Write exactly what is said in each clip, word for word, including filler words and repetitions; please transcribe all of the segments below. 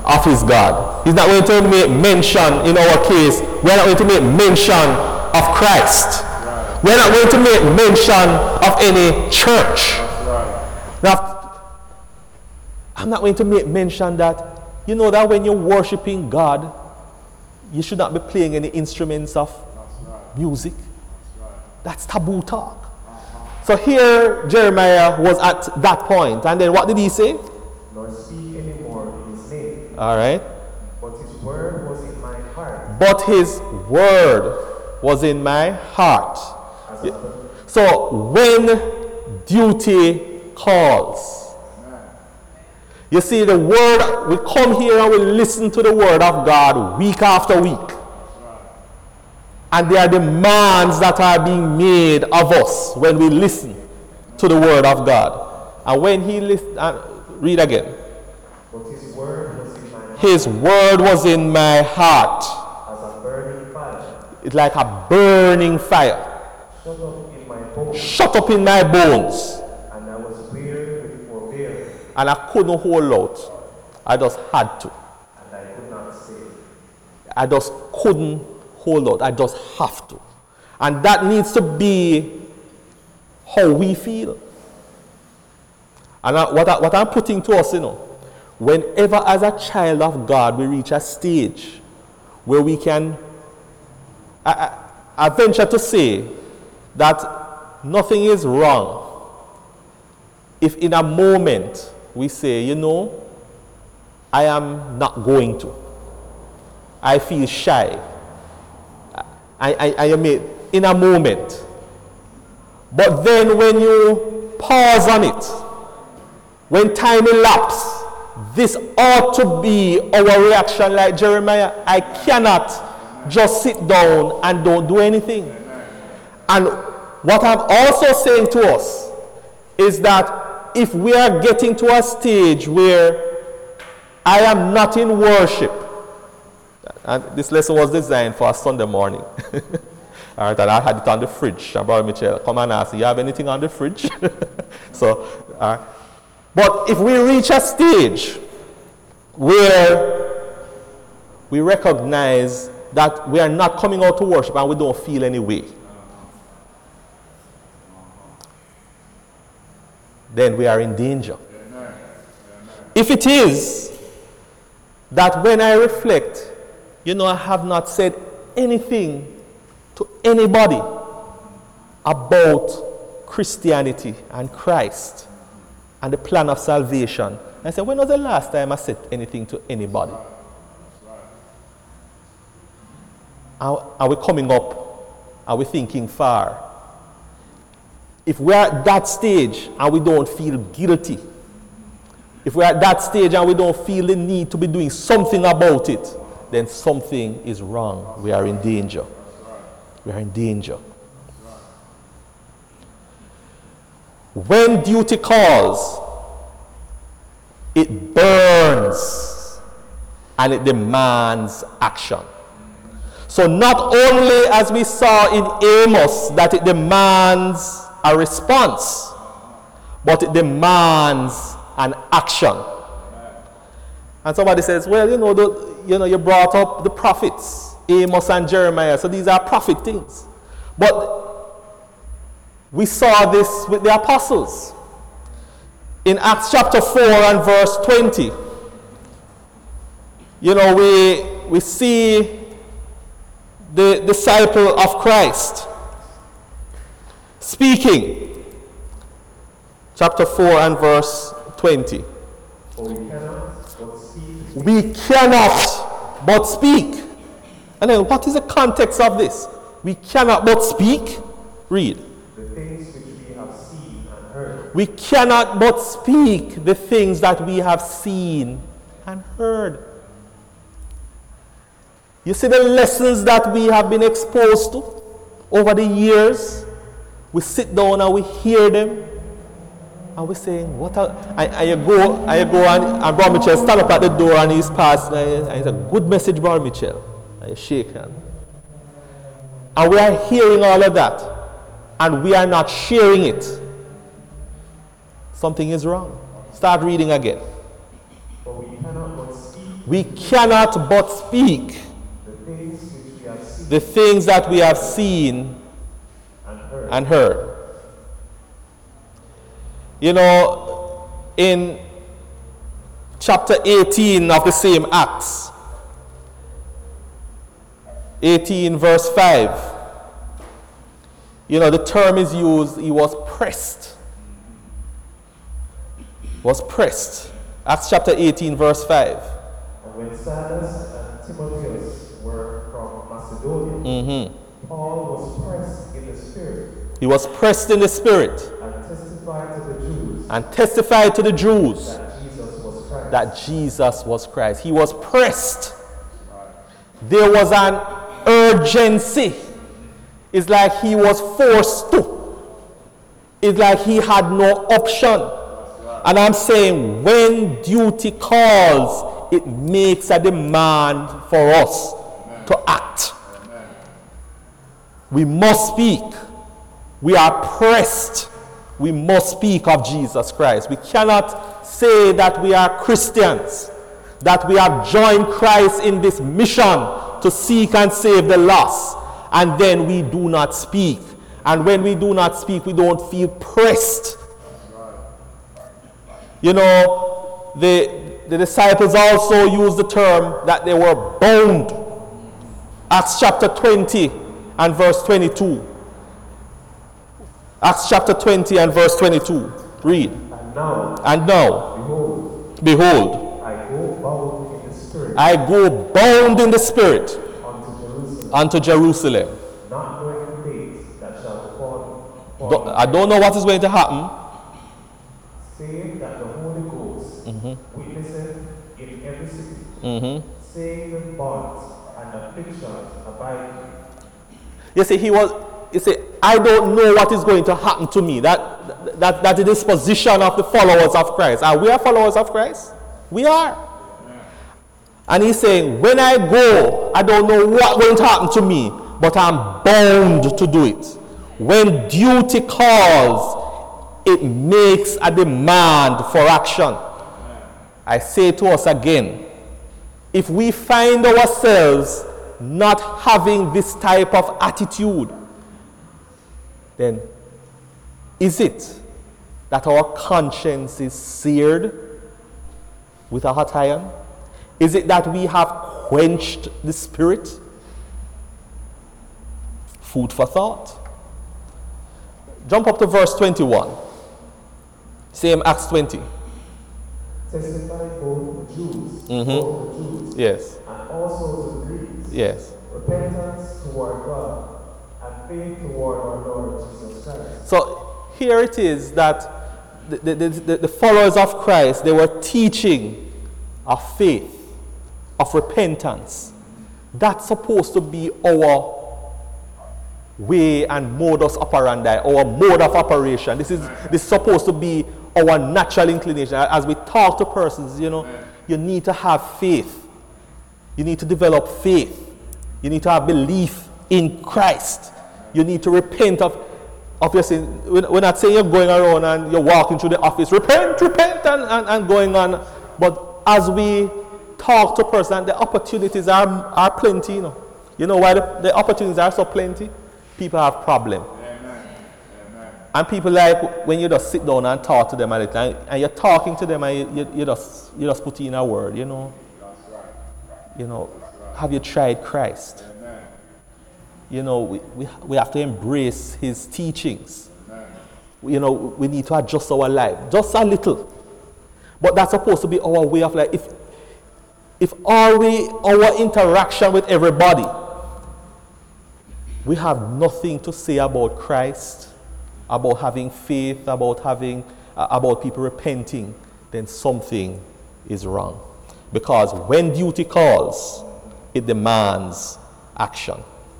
of his God. He's not going to make mention, in our case, we're not going to make mention of Christ. Right. We're not going to make mention of any church. Right. Now, I'm not going to make mention that, you know that when you're worshiping God, you should not be playing any instruments of right. music. That's, right. That's taboo talk. Uh-huh. So here Jeremiah was at that point, and then what did he say? Nor speak anymore in his name. All right. But his word was in my heart. But his word was in my heart. So when duty calls, you see, the word, we come here and we listen to the word of God week after week. And there are demands that are being made of us when we listen to the word of God. And when he listens, uh, read again. But his word was in my heart. His word was in my heart. As a burning fire. It's like a burning fire. Shut up in my bones. Shut up in my bones. And I was weary with forbearing. And I couldn't hold out. I just had to. And I could not say. I just couldn't hold out. I just have to. And that needs to be how we feel. And I, what, I, what I'm putting to us, you know, whenever as a child of God we reach a stage where we can, I, I, I venture to say that nothing is wrong if in a moment we say, you know, I am not going to. I feel shy. I, I, I am in a moment. But then when you pause on it, when time elapses, this ought to be our reaction like Jeremiah. I cannot just sit down and don't do anything. And what I'm also saying to us is that if we are getting to a stage where I am not in worship, and this lesson was designed for a Sunday morning. All right, and I had it on the fridge. And Brother Mitchell, come and ask, you have anything on the fridge? So, uh, but if we reach a stage where we recognize that we are not coming out to worship and we don't feel any way, then we are in danger. If it is that when I reflect, you know, I have not said anything to anybody about Christianity and Christ and the plan of salvation. I said, when was the last time I said anything to anybody? Are, are we coming up? Are we thinking far? If we're at that stage and we don't feel guilty, if we're at that stage and we don't feel the need to be doing something about it, then something is wrong. We are in danger. We are in danger. When duty calls, it burns and it demands action. So not only as we saw in Amos that it demands a response, but it demands an action. And somebody says, well, you know, the, you know, you brought up the prophets, Amos and Jeremiah, so these are prophet things. But we saw this with the apostles. In Acts chapter four and verse twenty, you know, we, we see the disciple of Christ speaking. Chapter four and verse twenty. For we cannot but speak. We cannot but speak. And then what is the context of this? We cannot but speak. Read. The things which we have seen and heard. We cannot but speak the things that we have seen and heard. You see the lessons that we have been exposed to over the years. We sit down and we hear them. And we're saying, what are, and, and you go, and you go and, and Brother Mitchell stand up at the door and he's passed, and it's a good message, Brother Mitchell. And you shake hands. And we are hearing all of that. And we are not sharing it. Something is wrong. Start reading again. For we cannot but speak We cannot but speak the things which we have seen the things that we have seen and heard. and heard. You know, in chapter eighteen of the same Acts, eighteen verse five, you know, the term is used, he was pressed. Was pressed. Acts chapter eighteen verse five. And when Silas and Timotheus were from Macedonia, Mm-hmm. Paul was pressed in the spirit He was pressed in the spirit and testified to the Jews and testified to the Jews that Jesus was Christ. that Jesus was Christ. He was pressed. There was an urgency. It's like he was forced to. It's like he had no option. And I'm saying when duty calls, it makes a demand for us Amen. To act. Amen. We must speak. We are pressed. We must speak of Jesus Christ. We cannot say that we are Christians, that we have joined Christ in this mission to seek and save the lost, and then we do not speak. And when we do not speak, we don't feel pressed. You know, the, the disciples also used the term that they were bound. Acts chapter twenty and verse twenty-two. Acts chapter twenty and verse twenty-two. Read. And now, And now, behold, behold, I go bound in the spirit I go bound in the Spirit unto Jerusalem, unto Jerusalem. not knowing the days that shall befall me, Don't- I don't know what is going to happen. saying that the Holy Ghost Mm-hmm. witnesseth in every city, Mm-hmm. saying that bonds and afflictions abide me. You see, he was, you see, I don't know what is going to happen to me. That, that, that is the disposition of the followers of Christ. Are we are followers of Christ? We are. And he's saying, when I go, I don't know what's going to happen to me, but I'm bound to do it. When duty calls, it makes a demand for action. I say to us again, if we find ourselves not having this type of attitude, then is it that our conscience is seared with a hot iron? Is it that we have quenched the spirit? Food for thought. Jump up to verse twenty-one. Same Acts twenty. Testify both the Jews, Mhm. both the Jews, Yes. and also to the Greeks, Yes. repentance toward God and faith toward our Lord Jesus Christ. So here it is that the, the, the, the followers of Christ, they were teaching of faith, of repentance. That's supposed to be our way and modus operandi, our mode of operation. This is, this is supposed to be our natural inclination. As we talk to persons, you know, you need to have faith. You need to develop faith. You need to have belief in Christ. You need to repent of, of your sin. We're not saying you're going around and you're walking through the office, repent, repent, and, and, and going on. But as we talk to persons, the opportunities are, are plenty, you know. You know why the, the opportunities are so plenty? People have problems. And people like when you just sit down and talk to them a little, and, and you're talking to them and you, you, you, just, you just put in a word, you know. You know, have you tried Christ? You know, we, we, we have to embrace his teachings. You know, we need to adjust our life, just a little. But that's supposed to be our way of life. If, if our way, our interaction with everybody, we have nothing to say about Christ, about having faith, about having, uh, about people repenting, then something is wrong. Because when duty calls, it demands action.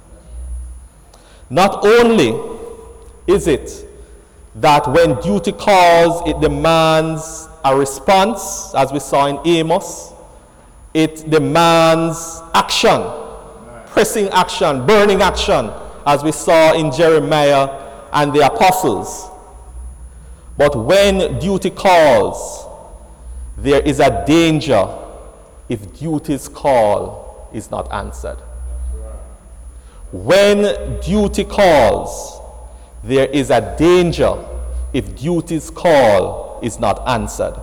Not only is it that when duty calls, it demands a response, as we saw in Amos, it demands action, pressing action, burning action, as we saw in Jeremiah and the apostles. But when duty calls, there is a danger if duty's call is not answered. When duty calls, there is a danger if duty's call is not answered.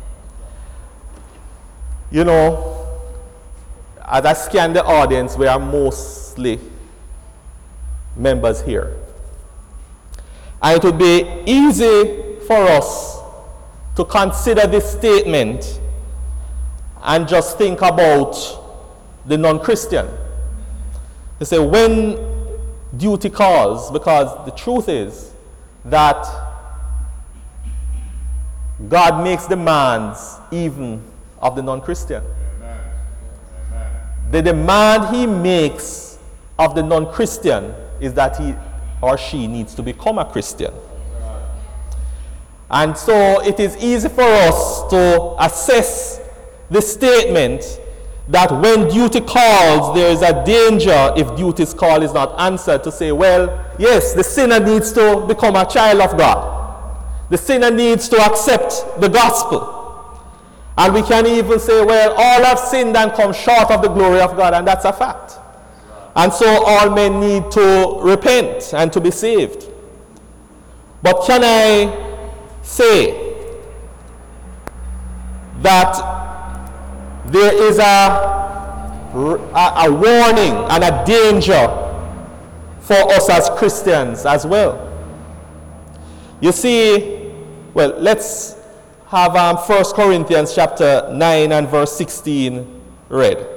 You know, as I scan the audience, we are mostly members here. And it would be easy for us to consider this statement and just think about the non-Christian. They say, when duty calls, because the truth is that God makes demands even of the non-Christian. Amen. Amen. The demand he makes of the non-Christian is that he or she needs to become a Christian. And so it is easy for us to assess the statement that when duty calls, there is a danger if duty's call is not answered, to say, well, yes, the sinner needs to become a child of God. The sinner needs to accept the gospel. And we can even say, well, all have sinned and come short of the glory of God, and that's a fact. And so all men need to repent and to be saved. But can I say that there is a, a, a warning and a danger for us as Christians as well? You see, well, let's have um, First Corinthians chapter nine and verse sixteen read.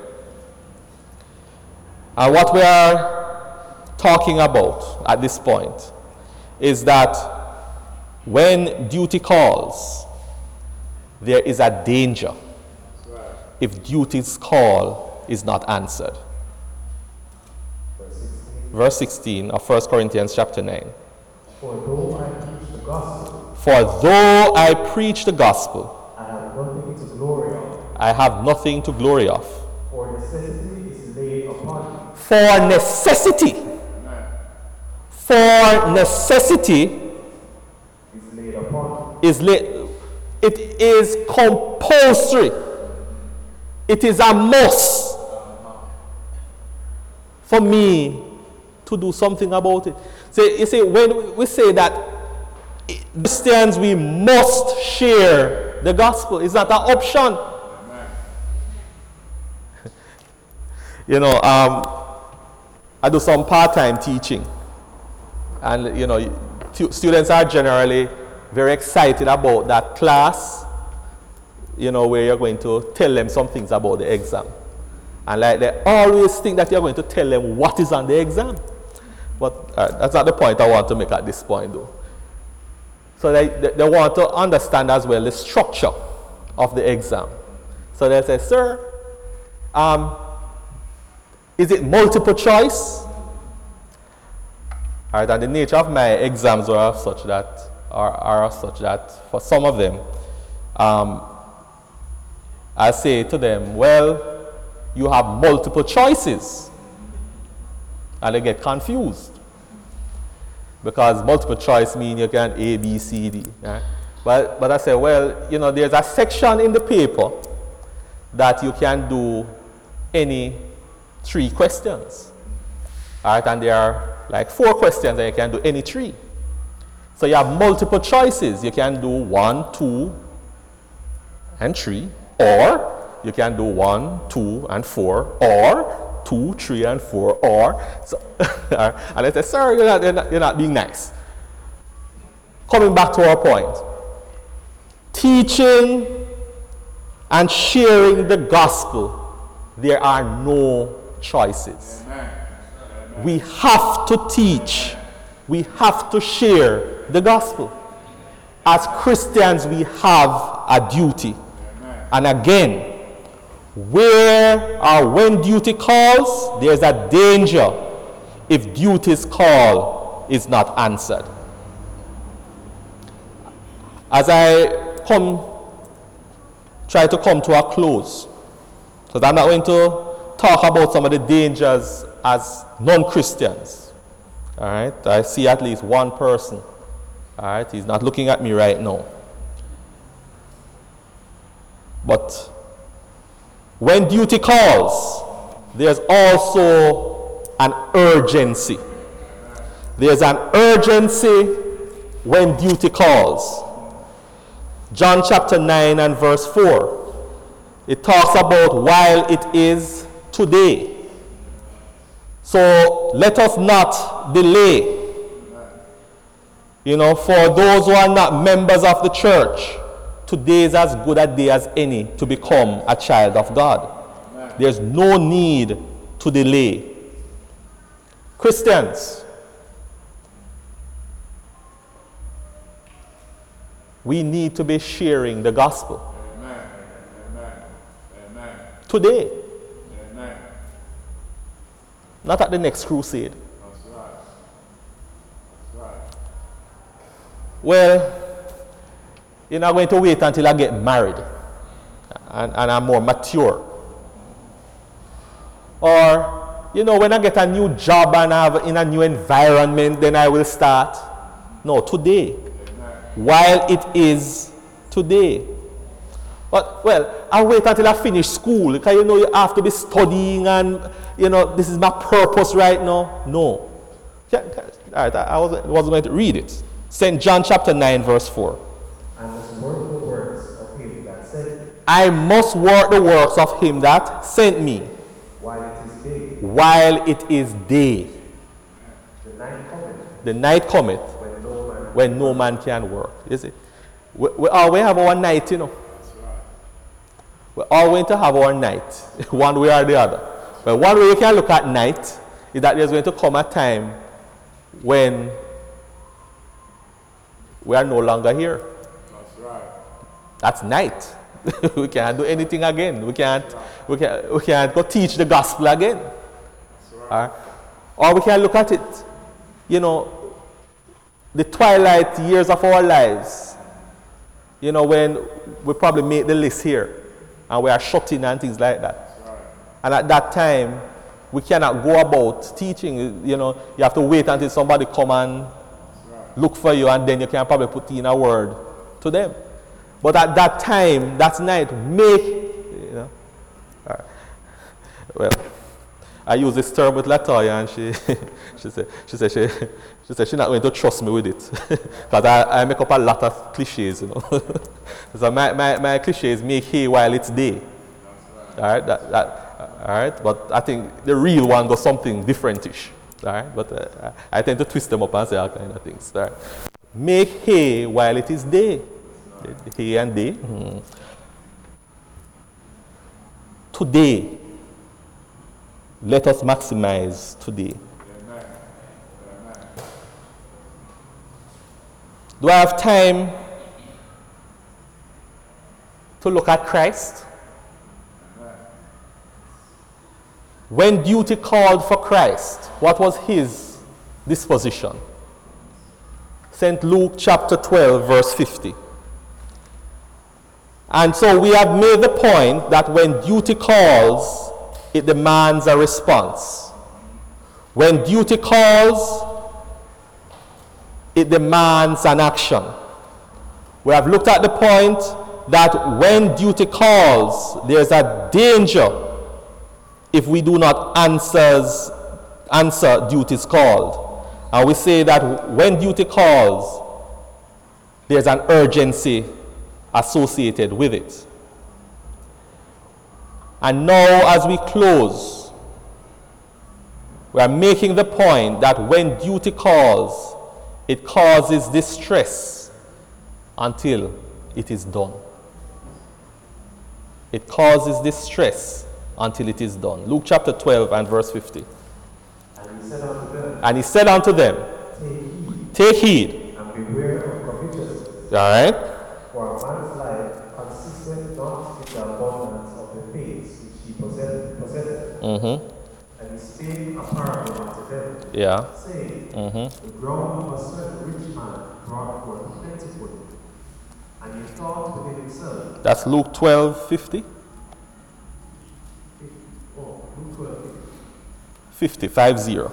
And what we are talking about at this point is that when duty calls, there is a danger if duty's call is not answered. Verse sixteen of First Corinthians chapter nine. For though I preach the gospel, For though I preach the gospel, I have nothing to glory of, I have nothing to glory of. for necessity is laid upon me. For necessity, for necessity Is laid upon me. is la- it is compulsory. It is a must for me to do something about it. So you see, when we say that Christians, we must share the gospel, it's not an option. You know, um, I do some part-time teaching, and you know, t- students are generally very excited about that class, you know, where you're going to tell them some things about the exam. And like they always think that you're going to tell them what is on the exam. But uh, that's not the point I want to make at this point, though. So they, they, they want to understand as well the structure of the exam. So they say, sir, um, is it multiple choice? All right, and the nature of my exams are such that, are, are such that for some of them, um, I say to them, well, you have multiple choices. And they get confused. Because multiple choice means you can A, B, C, D. Right? But, but I say, well, you know, there's a section in the paper that you can do any three questions. All right, and there are like four questions and you can do any three. So you have multiple choices. You can do one, two, and three. Or you can do one, two, and four. Or two, three, and four. Or, so, and I say, sir, you're not, you're, not, you're not being nice. Coming back to our point. Teaching and sharing the gospel, there are no choices. Amen. Amen. We have to teach. We have to share the gospel. As Christians, we have a duty. Amen. And again, where or when duty calls, there's a danger if duty's call is not answered. As I come, try to come to a close, because I'm not going to talk about some of the dangers as non-Christians. All right, I see at least one person. All right, he's not looking at me right now. But When duty calls, there's also an urgency. There's an urgency when duty calls. John chapter nine and verse four. It talks about while it is today. So let us not delay. You know, for those who are not members of the church, today is as good a day as any to become a child of God. There's no need to delay. Christians, we need to be sharing the gospel. Amen. Amen. Amen. Today. Amen. Not at the next crusade. That's right. That's right. Well, you're not going to wait until I get married and, and I'm more mature. Or, you know, when I get a new job and I have in a new environment, then I will start. No, today. While it is today. But, well, I'll wait until I finish school, because you know you have to be studying and, you know, this is my purpose right now. No. Yeah, all right, I wasn't, wasn't going to read it. Saint John chapter nine, verse four. I must work the works of him that sent me I must work the works of him that sent me while it is day. while it is day. The night cometh The night cometh when no man when no man can work. Is it? We, we always have our night, you know. We're all going to have our night, one way or the other. But one way you can look at night is that there's going to come a time when we are no longer here. That's right. That's night. We can't do anything again. We can't, we can't, we can't go teach the gospel again. That's right. All right? Or we can look at it, you know, the twilight years of our lives, you know, when we probably make the list here and we are shut in and things like that. That's right. And at that time, we cannot go about teaching, you know, you have to wait until somebody come and Right. look for you, and then you can probably put in a word to them. But at that time, that night, make, you know. All right. Well, I use this term with Latoya, and she, she said, she said she, she said she's not going to trust me with it, because I, I make up a lot of cliches, you know. So my, my, my cliche is make hay while it's day. All right, that, that, all right. But I think the real one goes something differentish. All right, but uh, I tend to twist them up and say all kind of things. All right. Make hay while it is day. Hay and day. Mm. Today, let us maximize today. Amen. Amen. Do I have time to look at Christ? When duty called for Christ, what was his disposition? Saint Luke chapter twelve, verse fifty. And so we have made the point that when duty calls, it demands a response. When duty calls, it demands an action. We have looked at the point that when duty calls, there's a danger if we do not answers, answer duties called. And we say that when duty calls, there's an urgency associated with it. And now as we close, we are making the point that when duty calls, it causes distress until it is done. It causes distress until it is done. Luke chapter twelve and verse fifty. And he said unto them, And he said unto them, Take heed, take heed. and beware of covetousness. All right? For a man's life consisteth not in the abundance of the things which he possess- possesseth. Mm-hmm. And he spake a parable unto them, Yeah. saying, Mm-hmm. The ground of a certain rich man brought forth plentifully. And he thought within himself, That's Luke twelve fifty. Oh, Luke twelve, fifty, five zero.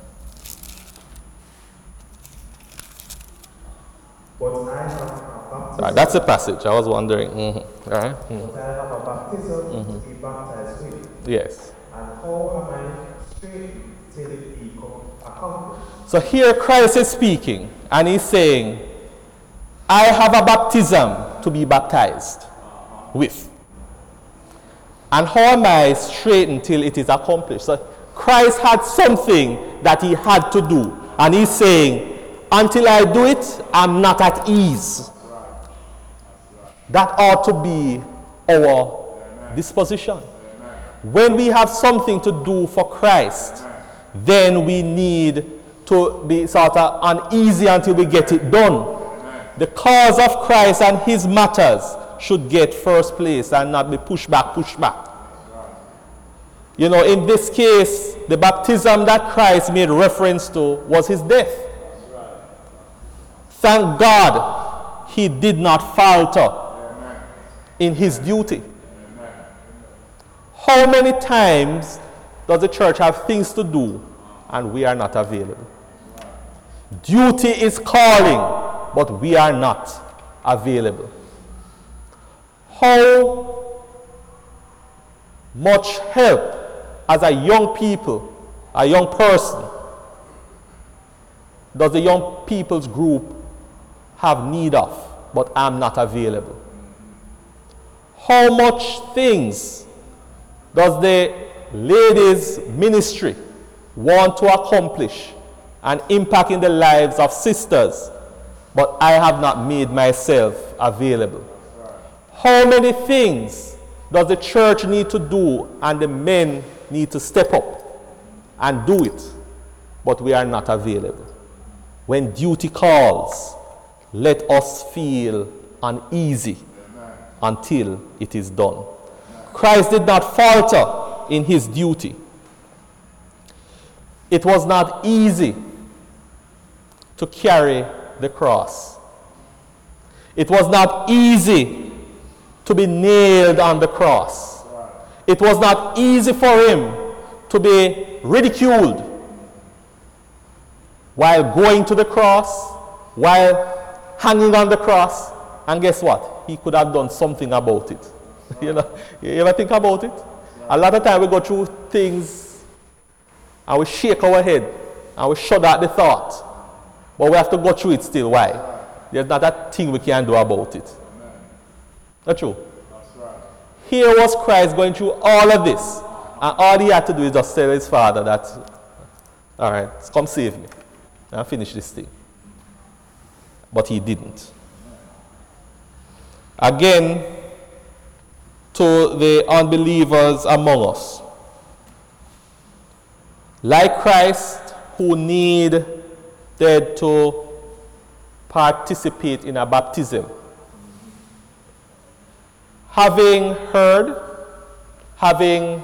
but I have a Right, that's the passage. I was wondering. Mm-hmm. All right. Mm-hmm. But I have a baptism to be baptized with. Yes. And how am I straight till it be accomplished? So here Christ is speaking, and he's saying, I have a baptism to be baptized with. And how am I straight until it is accomplished? So Christ had something that he had to do. And he's saying, until I do it, I'm not at ease. That ought to be our disposition. When we have something to do for Christ, then we need to be sort of uneasy until we get it done. The cause of Christ and his matters should get first place and not be pushed back, pushed back. You know, in this case, the baptism that Christ made reference to was his death. Thank God he did not falter in his duty. How many times does the church have things to do and we are not available? Duty is calling, but we are not available. How much help as a young people, a young person, does the young people's group have need of, but I'm not available? How much things does the ladies' ministry want to accomplish and impact in the lives of sisters, but I have not made myself available? How many things does the church need to do and the men need to step up and do it, but we are not available? When duty calls, let us feel uneasy until it is done. Christ did not falter in his duty. It was not easy to carry the cross. It was not easy to be nailed on the cross. It was not easy for him to be ridiculed while going to the cross, while hanging on the cross. And guess what? He could have done something about it. You know, you ever think about it? A lot of time we go through things and we shake our head and we shudder at the thought. But we have to go through it still. Why? There's not a thing we can do about it. That's true. Here was Christ going through all of this, and all he had to do is just tell his father that, all right, come save me and finish this thing. But he didn't. Again, to the unbelievers among us, like Christ, who needed to participate in a baptism, having heard, having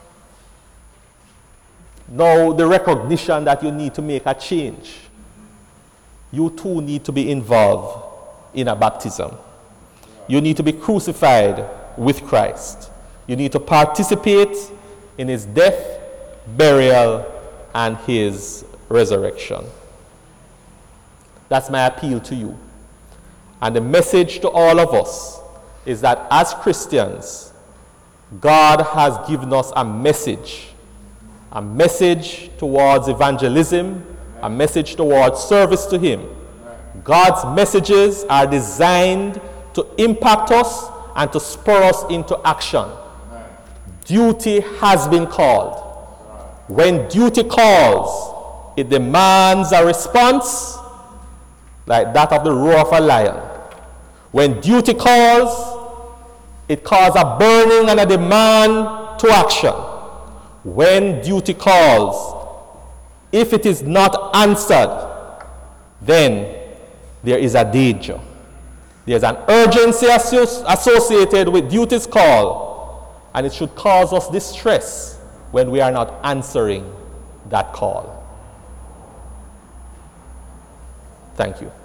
now the recognition that you need to make a change, you too need to be involved in a baptism. You need to be crucified with Christ. You need to participate in his death, burial, and his resurrection. That's my appeal to you. And the message to all of us is that as Christians, God has given us a message, a message towards evangelism, a message towards service to him. God's messages are designed to impact us and to spur us into action. Duty has been called. When duty calls, it demands a response like that of the roar of a lion. When duty calls, it calls a burning and a demand to action. When duty calls, if it is not answered, then there is a danger. There's an urgency associated with duty's call, and it should cause us distress when we are not answering that call. Thank you.